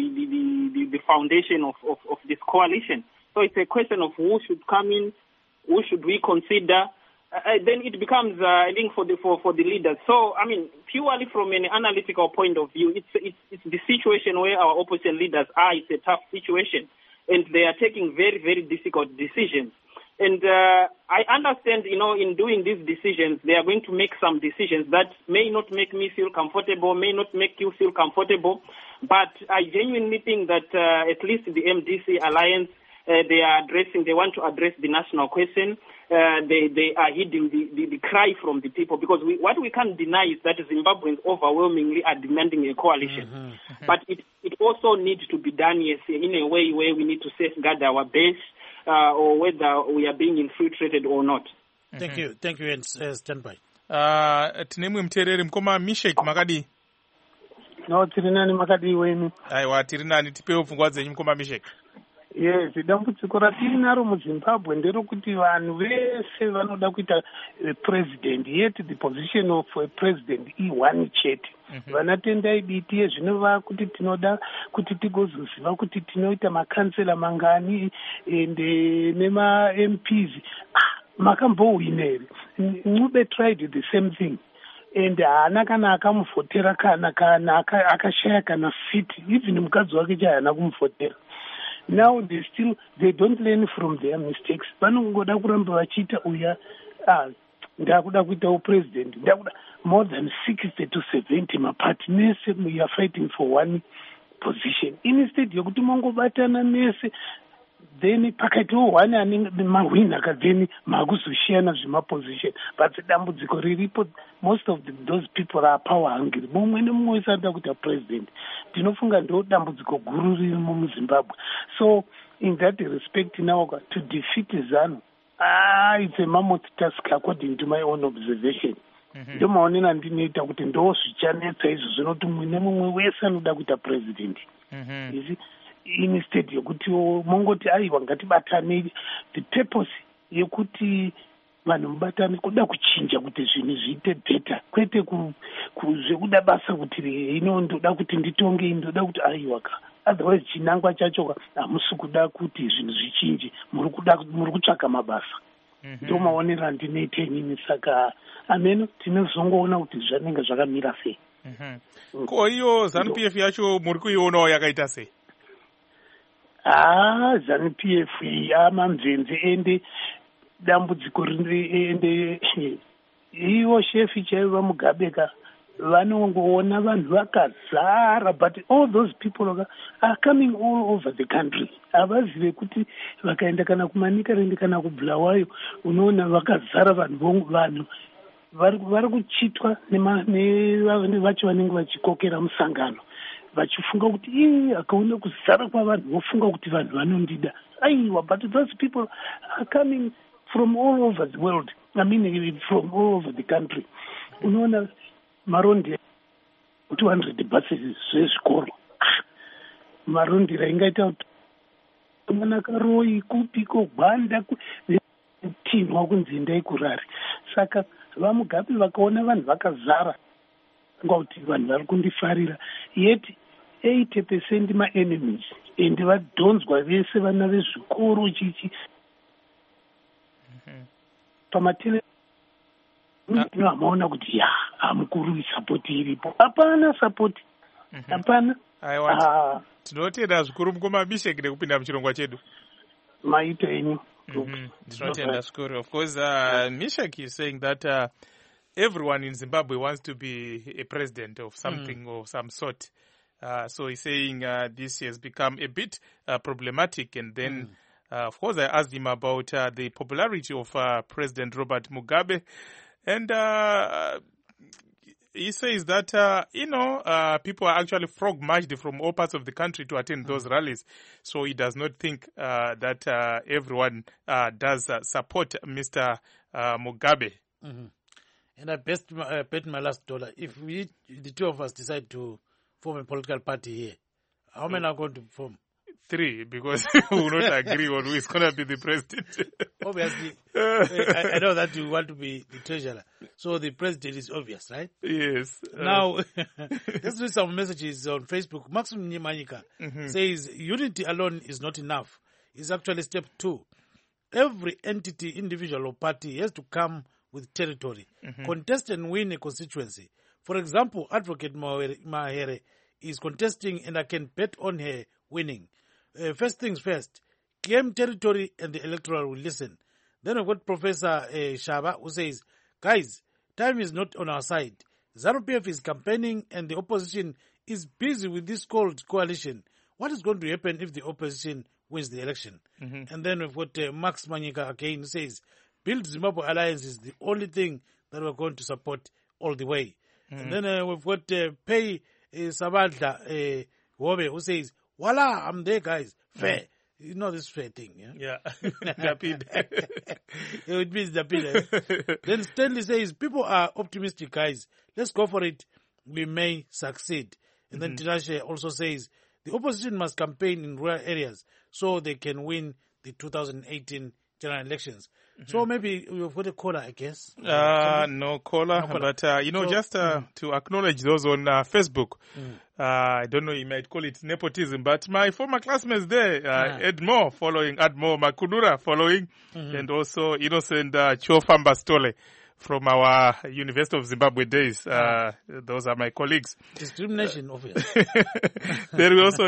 the foundation of this coalition. So it's a question of who should come in, who should we consider. Then it becomes, I think, for the leaders. So, purely from an analytical point of view, it's the situation where our opposition leaders are. It's a tough situation, and they are taking very, very difficult decisions. And I understand, in doing these decisions, they are going to make some decisions that may not make me feel comfortable, may not make you feel comfortable. But I genuinely think that at least the MDC alliance, they want to address the national question. They are heeding the cry from the people, because what we can't deny is that Zimbabweans overwhelmingly are demanding a coalition. But it also needs to be done, yes, in a way where we need to safeguard our base, or whether we are being infiltrated or not. Thank you, and stand by. Tinemwe mtereri mkoma Mishek makadi. No, tirinani makadi wenu. Aiwa, tirinani tipewo pfungwa dzenyu mkoma Mishek. Yes, dambudziko ratiri naro muZimbabwe nderokuti vanhu vese vanoda kuita president, yet the position of a president one chete. Vanatendai biti yezvinova kuti tinoda kuti tigozoziva kuti tinoita makansela mangani ende nema-MPs. Makambowina here. Ncube tried the same thing. And haana kana akamuvhotera kana akashaya kana fiti. Even mukadzi wake haana kumuvhotera. Now they don't learn from their mistakes. Vanongoda kuramba vachiita uya ndakuda kuita president, more than 60 to 70 mapati nese we are fighting for one position. Instead yokuti mongobatana nese, then pakatiwo one anenge mahwina then makuzoshiyana zvemaposition. But dambudziko riripo, most of those people are power hungry. Mumwe nemumwe wese anoda kuita president. Tinofunga ndo dambudziko guru ririmo muZimbabwe. So in that respect now, to defeat ZANU, it's a mammoth task according to my own observation. Ndo maonena ndinoita kuti ndo zvichanetsa izvo zvinoti mumwe nemumwe wese anoda kuita president. Instead yokuti mongoti aiwa ngatibatane, the purpose yekuti vanhu mubatane kuda kuchinja kuti zvinhu zviite better, kwete zvekuda basa kuti ndoda kuti nditonge, ndoda kuti aiwa ka. Otherwise chinangwa chacho hamusi kuda kuti zvinhu zvichinje, muri kutsvaka mabasa. Ndo maonera ndinoita inini, saka ameno tinozongoona kuti zvanenge zvakamira sei. Ko iyo ZANU-PF yacho muri kuionawo yakaita sei? ZANU-PF amamvenze ende dambudziko ende iwo shefi chaiva Mugabeka vanongoona vanhu vakazara, but all those people are coming all over the country. Havazive kuti vakaenda kana kuManicaland kana kuBulawayo unoona vakazara vanhu vari kuchitwa nevacho vanenge vachikokera musangano vachifunga kuti akaona kuzara kwavanhu vofunga kuti vanhu vanondida. Aiwa, but those people are coming from all over the world. I mean, from all over the country. Unoona marondera 200 buses zvezvikoro. Marondera ingaita kuti mwanaka roi kupiko gwanda tinwa kunzi endai kurari. Saka vamugapi vakaona vanhu vakazara ngauti vanhu vari kundifarira, yet 80% ma-enemies and vadhonzwa vese vana vezvikoro chichi pamatele hamaona kuti hamukuru sapoti iripo. Hapana sapoti, hapana. Tinotenda zvikuru mukoma Bishek nekupinda muchirongwa chedu. Maita enyu. Tinotenda zvikuru. Of course, Mishek is saying that everyone in Zimbabwe wants to be a president of something or some sort. So he's saying this has become a bit problematic. And then, of course, I asked him about the popularity of President Robert Mugabe. And he says that, people are actually frog-marched from all parts of the country to attend those rallies. So he does not think that everyone does support Mr. Mugabe. And I bet my last dollar. If the two of us decide to form a political party here, how many are going to form? 3, because we will not agree on who is going to be the president. Obviously, I know that you want to be the treasurer. So the president is obvious, right? Yes. Now, let's read some messages on Facebook. Maxim Nyimanyika says, unity alone is not enough. It's actually step 2. Every entity, individual or party has to come with territory, contest and win a constituency. For example, Advocate Mahere is contesting and I can bet on her winning. First things first, claim territory and the electoral will listen. Then we've got Professor Shaba who says, guys, time is not on our side. ZANU-PF is campaigning and the opposition is busy with this called coalition. What is going to happen if the opposition wins the election? And then we've got Max Manyika again who says, Build Zimbabwe Alliance is the only thing that we're going to support all the way. And then we've got Pei Sabadla Wobe who says, voila, I'm there, guys. Fair. You know this fair thing, yeah? Dapid. It means Dapid. Then Stanley says, people are optimistic, guys. Let's go for it. We may succeed. And then Tinashe also says, the opposition must campaign in rural areas so they can win the 2018 general elections. So maybe we've got a caller, I guess. No caller. But, just to acknowledge those on Facebook, I don't know, you might call it nepotism, but my former classmates there, Ed Moore following, Admo Makudura following, and also Innocent Chofamba Stole from our University of Zimbabwe days. Those are my colleagues. Discrimination, obvious. Then we also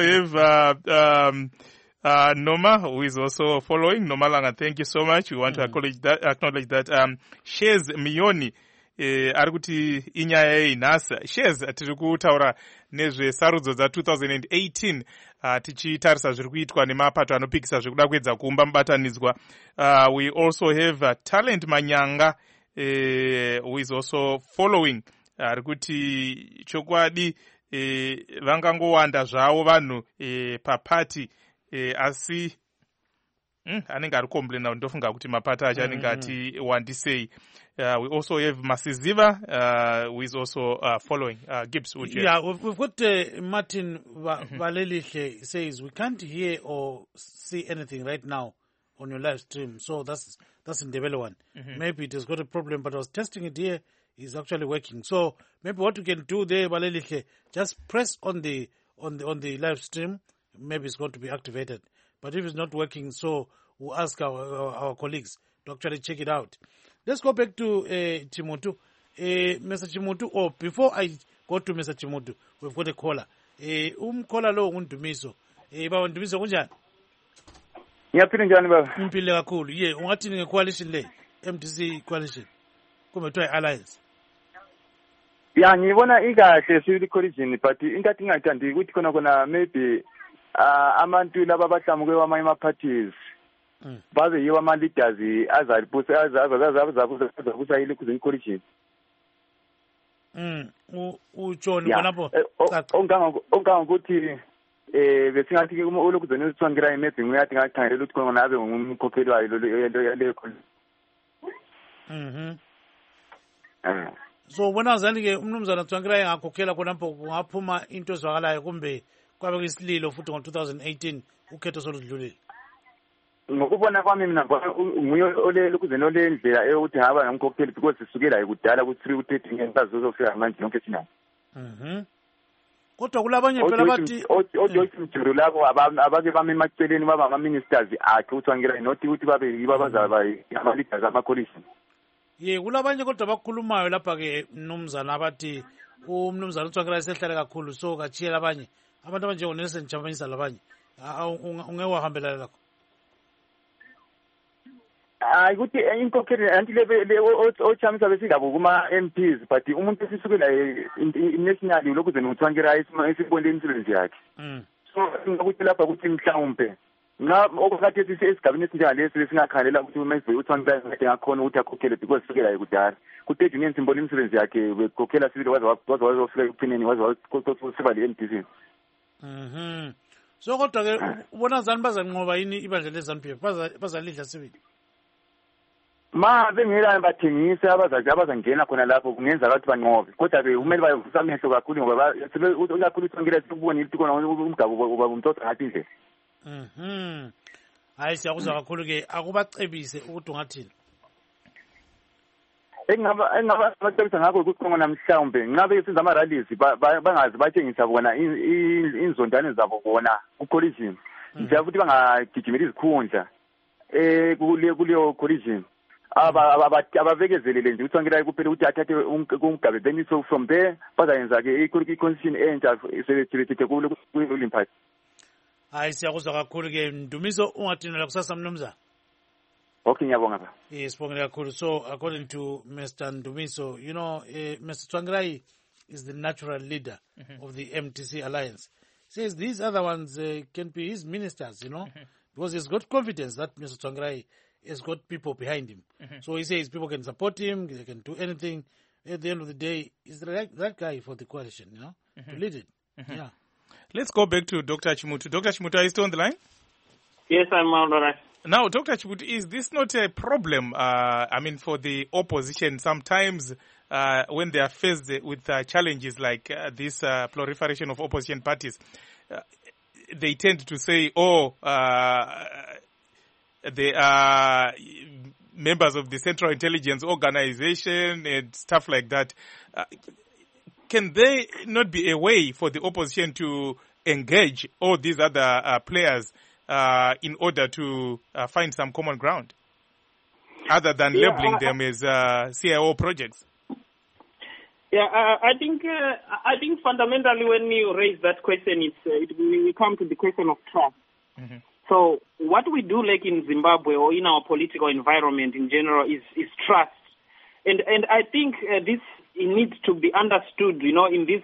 have Noma, who is also following. Noma Langa, thank you so much. We want to acknowledge that Shez Mioni ari kuti inyaya inhasa. Shez tiri kutaura nezvesarudzo dza 2018 tichitarisa zviri kuitwa nemapato anopikisa zvekuda kuedza kuumba mubatanidzwa. We also have Talent Manyanga who is also following. Ari kuti chokwadi vangangowanda zvavo vanhu papati asi anenge ari komplaina ndofunga kuti mapata acho anenge ati wandisei. We also have Masiziva who is also following. Gibbs, would you? Yeah, we've got Martin Valeliche says we can't hear or see anything right now on your live stream. So that's in the Ndebele one. Maybe it has got a problem, but I was testing it here. It's actually working. So maybe what you can do there, Valeliche, just press on the live stream. Maybe it's going to be activated. But if it's not working, so we'll ask our colleagues to actually check it out. Let's go back to Chimutu. Mr. Chimutu, before I go to Mr. Chimutu, we've got a caller. Caller lo undumiso. Baba undumiso kunjani? Ngiyaphila njani baba? Impilo kakhulu. Ungathi nge coalition le, MDC coalition. Kumbe kuthiwa alliance. ya ngibona ikahle sibili collision but into athi ngayithandi ukuthi khona maybe abantu laba bahlamuke kwamanye ama-parties babe yiwo ama-leaders azabusa ile collision. Utshoni khonapho ongangokuthi besingathi ulokuzweni usithwangira imedi ngiyathi ngakhangelela ukuthi khona abe ngumkhokheli wayo leyo collision. So ubona zani-ke umnumzana Tsvangirai engakhokhela khonapho kungaphuma into ezwakalayo kumbe kwabe kuyisililo futhi ngo-2018 ukhetho soludlulile? Ngokubona kwami mina nguye olokuzweni olendlela eyokuthi ngaba ngumkhokheli because sisukela kudala ku-3 ku-13 ngensazozofika manje yonke thina. Kodwa kulabanye phela bathi ojoyimjulu labo abake bame emaceleni baba ama-ministers akhe uTsvangirai nothi ukuthi babe yibo abazaba ama-leaders ama-coalition. Ye kulabanye kodwa bakhulumayo lapha-ke mnumzana abathi umnumzana uTsvangirai sehlale kakhulu so kachiyela abanye abantu abanjengo-Nelson Chamisa labanye ungeke wahambelela lakho. Hayi ukuthi inkokheli anti le ochamisa besigabo kuma-MPs but umuntu esisukela national lokuzeni uTsvangirai esibonile imisebenzi yakhe. So ukuthi lapha ukuthi mhlawumbe okukhathi esigabeni esinjengalesi lesingakhangelela ukuthi uTsvangirai ngathi ngakhona ukuthi akhokhele because sukela kudala kuteju ngensimboli imisebenzi yakhe bekhokhela sibili wazofika ekuphineni wazosiba le-MDC. So kodwa-ke ubona zani bazanqoba yini ibandla le-ZANU-PF bazalidla sibili? Ma bengela bathengise abazangena khona lapho kungenza ukuthi banqobe kodwa kumele bayovusa amehlo kakhulu ngoba kakhulu uTsvangirai sikubonile ukuthi khona umgabo uba umtotho ngathi indlela. Hayi siyakuzwa kakhulu-ke akubacebise ukuthi ungathini? Engingabacebisa ngakho ukuthi khona mhlawumbe ngabe senza ama-rallies bangazi batshengisa bona inzondane zabo bona ku-collision nje futhi bangagijimeli izikhundla kuleyo collision ababekezelele nje uTsvangirai kuphela ukuthi athathe umgabe then so from there bazayenza-ke i-constitution entsha sebethethe ku-Olympics. Hayi siyakuzwa kakhulu-ke Ndumiso ungathini kusasa mnumzana? Okay, ngiyabonga ba. Yes, sibongile kakhulu. So according to Mr. Ndumiso, you know, Mr. Tsvangirai is the natural leader of the MTC alliance. Says these other ones can be his ministers, you know, because he's got confidence that Mr. Tsvangirai has got people behind him. So he says people can support him, they can do anything. At the end of the day, he's the right guy for the coalition, you know, to lead it. Yeah. Let's go back to Dr. Chimutu. Dr. Chimutu, are you still on the line? Yes, I'm all right. Now, Dr. Chimutu, is this not a problem, for the opposition sometimes when they are faced with challenges like this proliferation of opposition parties? They tend to say, they are members of the Central Intelligence Organization and stuff like that. Can there not be a way for the opposition to engage all these other players in order to find some common ground, other than labeling them as CIO projects? Yeah, I think fundamentally when you raise that question, we come to the question of trust. So what we do like in Zimbabwe or in our political environment in general is trust, and I think this needs to be understood. You know, in this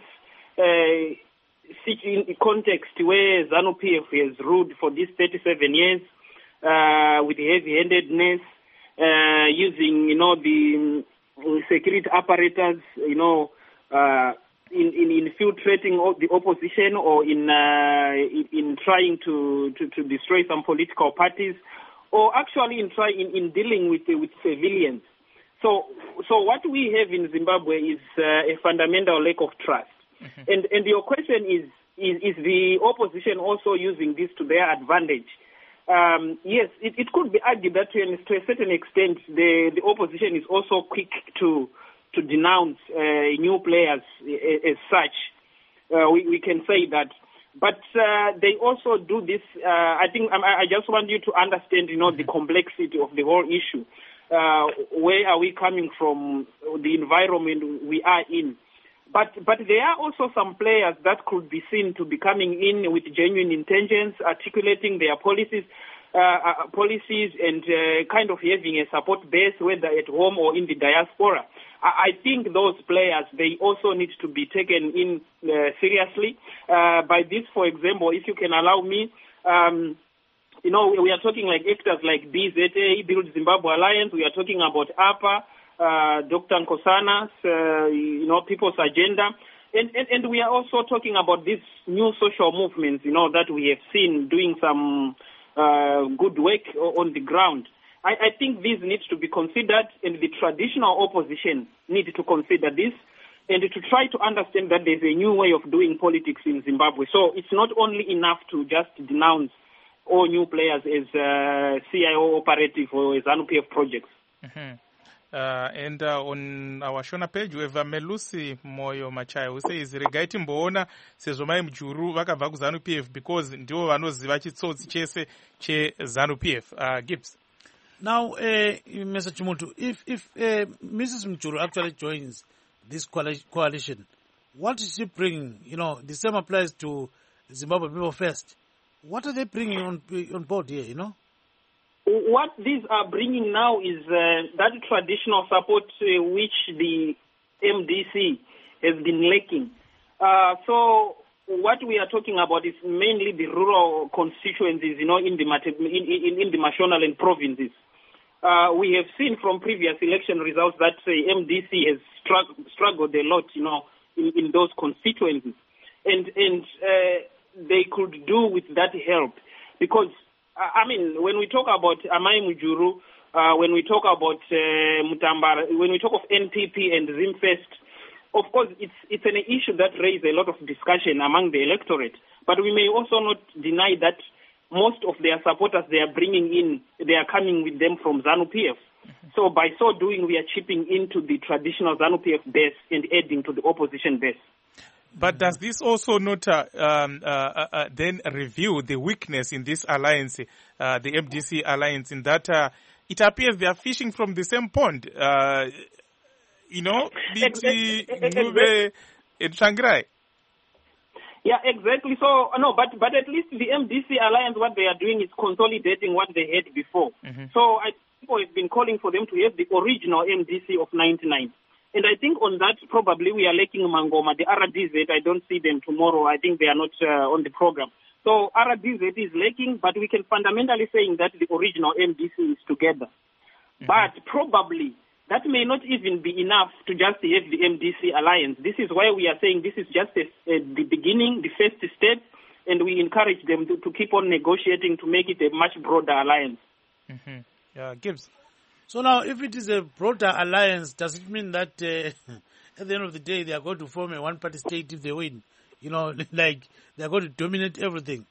context where ZANU-PF has ruled for these 37 years with heavy-handedness, using the security apparatus, in infiltrating the opposition or in trying to destroy some political parties, or actually in dealing with civilians. So what we have in Zimbabwe is a fundamental lack of trust. And your question is the opposition also using this to their advantage? Yes, it could be argued that to a certain extent the opposition is also quick to denounce new players as such. We can say that. But they also do this. I just want you to understand, the complexity of the whole issue. Where are we coming from? The environment we are in. But there are also some players that could be seen to be coming in with genuine intentions, articulating their policies. policies and kind of having a support base, whether at home or in the diaspora. I think those players, they also need to be taken in seriously. By this, for example, if you can allow me, we are talking like actors like BZA, Build Zimbabwe Alliance. We are talking about APA, Dr. Nkosana's, People's Agenda. And we are also talking about these new social movements, that we have seen doing some good work on the ground. I think this needs to be considered, and the traditional opposition need to consider this and to try to understand that there's a new way of doing politics in Zimbabwe. So it's not only enough to just denounce all new players as CIO operative or as ZANU-PF projects. Mm-hmm. And on our Shona page, we have Melusi Moyo Machai who says, Regaiti Mbona, Sezomai Mjuru, Vakabva ZANU-PF, because ndivo vanoziva chitsotsi chese che ZANU-PF. Gibbs. Now, Mr. Chimuntu, if Mrs. Mjuru actually joins this coalition, what is she bringing? The same applies to Zimbabwe People First. What are they bringing on board here, What these are bringing now is that traditional support which the MDC has been lacking. So what we are talking about is mainly the rural constituencies, in the Mashonaland provinces. We have seen from previous election results that MDC has struggled a lot, in those constituencies, and they could do with that help, because when we talk about Amai Mujuru, when we talk about Mutambara, when we talk of NPP and Zimfest, of course it's an issue that raises a lot of discussion among the electorate. But we may also not deny that most of their supporters they are bringing in, they are coming with them from ZANU-PF. Mm-hmm. So by so doing, we are chipping into the traditional ZANU-PF base and adding to the opposition base. But does this also not then review the weakness in this alliance, the MDC alliance, in that it appears they are fishing from the same pond? BT, Ngube, and Shangrai. Yeah, exactly. So, no, but at least the MDC alliance, what they are doing is consolidating what they had before. Mm-hmm. So people have been calling for them to have the original MDC of 99. And I think on that, probably we are lacking Mangoma. The RDZ, I don't see them tomorrow. I think they are not on the program. So RDZ is lacking, but we can fundamentally say that the original MDC is together. Mm-hmm. But probably that may not even be enough to just have the MDC alliance. This is why we are saying this is just the beginning, the first step, and we encourage them to keep on negotiating to make it a much broader alliance. Mm-hmm. Yeah, Gibbs. So now, if it is a broader alliance, does it mean that at the end of the day they are going to form a one-party state if they win? Like they are going to dominate everything?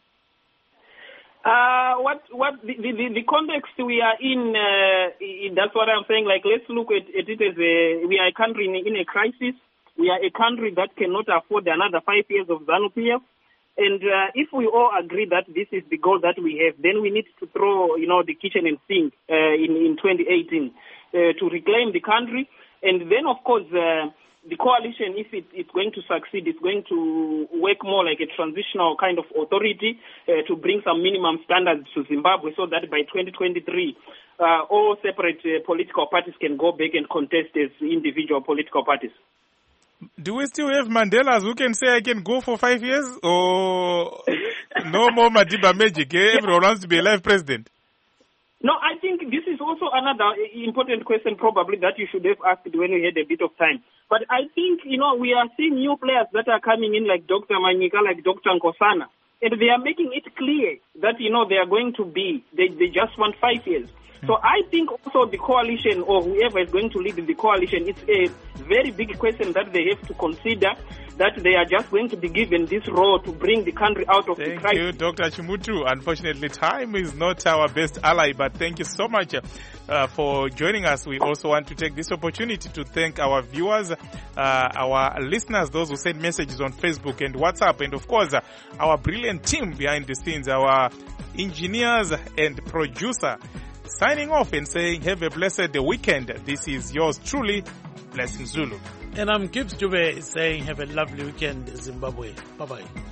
The context we are in, that's what I'm saying. Like, let's look at it as we are a country in a crisis. We are a country that cannot afford another 5 years of ZANU-PF. And if we all agree that this is the goal that we have, then we need to throw, the kitchen and sink in 2018 to reclaim the country. And then, of course, the coalition, if it's going to succeed, it's going to work more like a transitional kind of authority to bring some minimum standards to Zimbabwe so that by 2023, all separate political parties can go back and contest as individual political parties. Do we still have Mandelas who can say I can go for 5 years? Or no more Madiba magic? Everyone wants to be a live president. No, I think this is also another important question probably that you should have asked when we had a bit of time. But I think, we are seeing new players that are coming in like Dr. Manyika, like Dr. Nkosana. And they are making it clear that, they are going to be, they just want 5 years. So I think also the coalition or whoever is going to lead the coalition, it's a very big question that they have to consider, that they are just going to be given this role to bring the country out of the crisis. Thank you, Dr. Chimutu. Unfortunately, time is not our best ally, but thank you so much for joining us. We also want to take this opportunity to thank our viewers, our listeners, those who send messages on Facebook and WhatsApp, and of course, our brilliant team behind the scenes, our engineers and producer. Signing off and saying have a blessed weekend. This is yours truly, Blessing Zulu. And I'm Gibbs Dube saying have a lovely weekend, Zimbabwe. Bye-bye.